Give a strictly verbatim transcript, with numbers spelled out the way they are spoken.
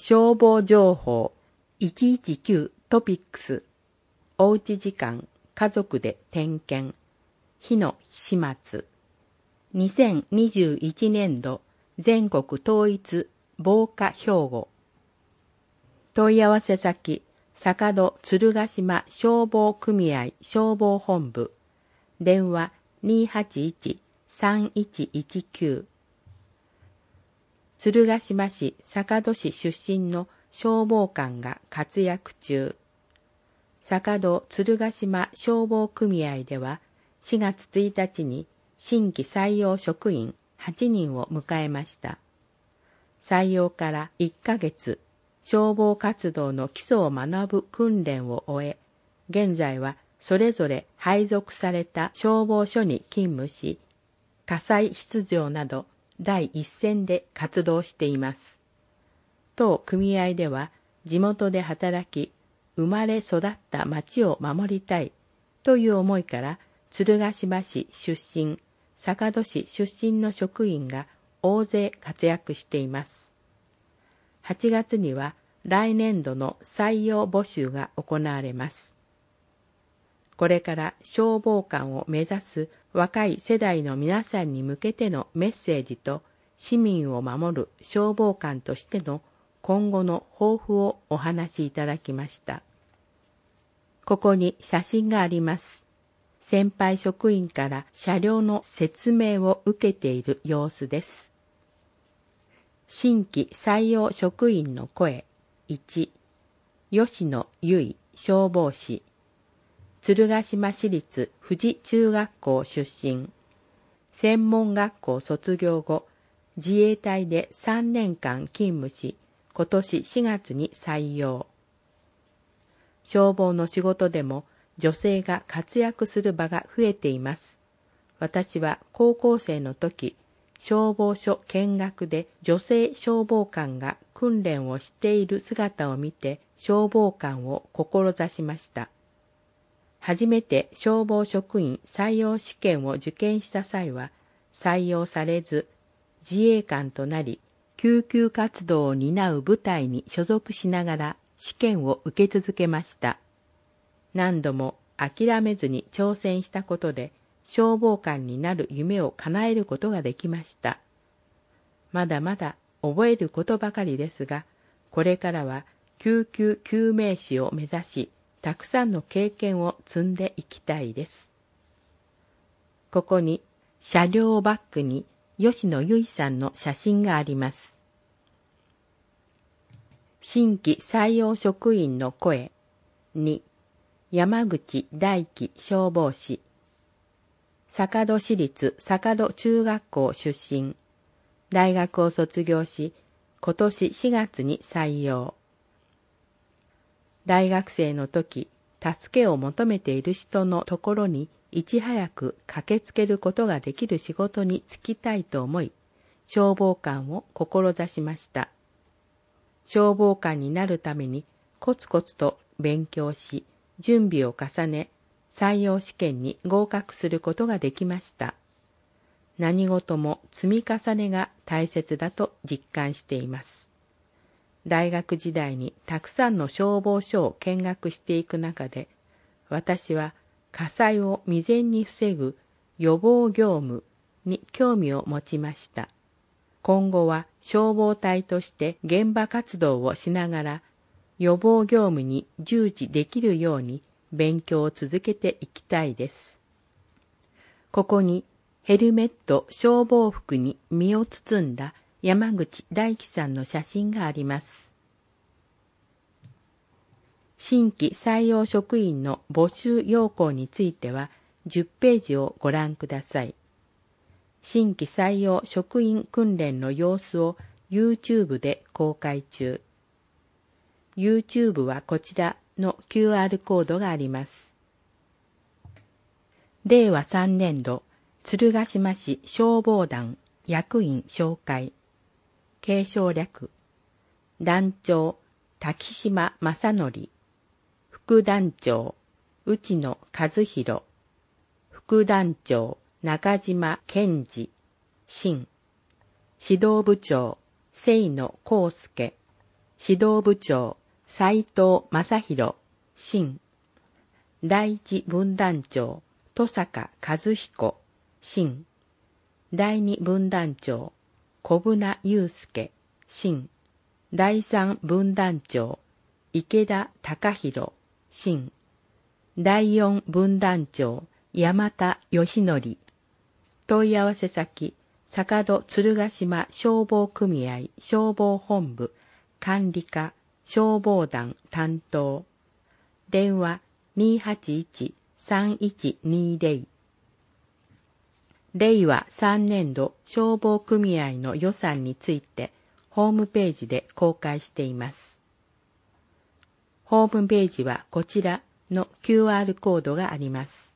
消防情報いちいちきゅうトピックス。おうち時間家族で点検。火の始末。にせんにじゅういちねんど全国統一防火標語。問い合わせ先、坂戸鶴ヶ島消防組合消防本部。電話 にーはちいちさんいちいちきゅう。鶴ヶ島市坂戸市出身の消防官が活躍中。坂戸鶴ヶ島消防組合ではしがつついたちに新規採用職員はちにんを迎えました。採用からいっかげつ、消防活動の基礎を学ぶ訓練を終え、現在はそれぞれ配属された消防署に勤務し、火災出場など第一線で活動しています。当組合では地元で働き、生まれ育った町を守りたいという思いから鶴ヶ島市出身、坂戸市出身の職員が大勢活躍しています。はちがつには来年度の採用募集が行われます。これから消防官を目指す若い世代の皆さんに向けてのメッセージと市民を守る消防官としての今後の抱負をお話しいただきました。ここに写真があります。先輩職員から車両の説明を受けている様子です。新規採用職員の声いち、吉野由衣消防士、鶴ヶ島市立富士中学校出身、専門学校卒業後、自衛隊でさんねんかん勤務し、今年しがつに採用。消防の仕事でも女性が活躍する場が増えています。私は高校生の時、消防署見学で女性消防官が訓練をしている姿を見て消防官を志しました。初めて消防職員採用試験を受験した際は採用されず、自衛官となり救急活動を担う部隊に所属しながら試験を受け続けました。何度も諦めずに挑戦したことで消防官になる夢を叶えることができました。まだまだ覚えることばかりですが、これからは救急救命士を目指し、たくさんの経験を積んでいきたいです。ここに車両バックに吉野由衣さんの写真があります。新規採用職員の声に、山口大輝消防士、坂戸市立坂戸中学校出身、大学を卒業し、今年しがつに採用。大学生の時、助けを求めている人のところにいち早く駆けつけることができる仕事に就きたいと思い、消防官を志しました。消防官になるためにコツコツと勉強し、準備を重ね、採用試験に合格することができました。何事も積み重ねが大切だと実感しています。大学時代にたくさんの消防署を見学していく中で、私は火災を未然に防ぐ予防業務に興味を持ちました。今後は消防隊として現場活動をしながら、予防業務に従事できるように勉強を続けていきたいです。ここにヘルメット消防服に身を包んだ山口大輝さんの写真があります。新規採用職員の募集要項についてはじゅっページをご覧ください。新規採用職員訓練の様子を YouTube で公開中。YouTube はこちらの キューアール コードがあります。れいわさんねんど鶴ヶ島市消防団役員紹介。継承略、団長滝島正則、副団長内野和弘、副団長中島健二、新指導部長清野康介、 指導部長、斉藤正弘、新。第一分団長、戸坂和彦、新。第二分団長、小船祐介、新。第三分団長、池田隆弘、新。第四分団長、山田義則。問い合わせ先、坂戸鶴ヶ島消防組合消防本部管理課消防団担当。電話 にーはちいち さんいちにーぜろ。れいわさんねんど消防組合の予算についてホームページで公開しています。ホームページはこちらの キューアール コードがあります。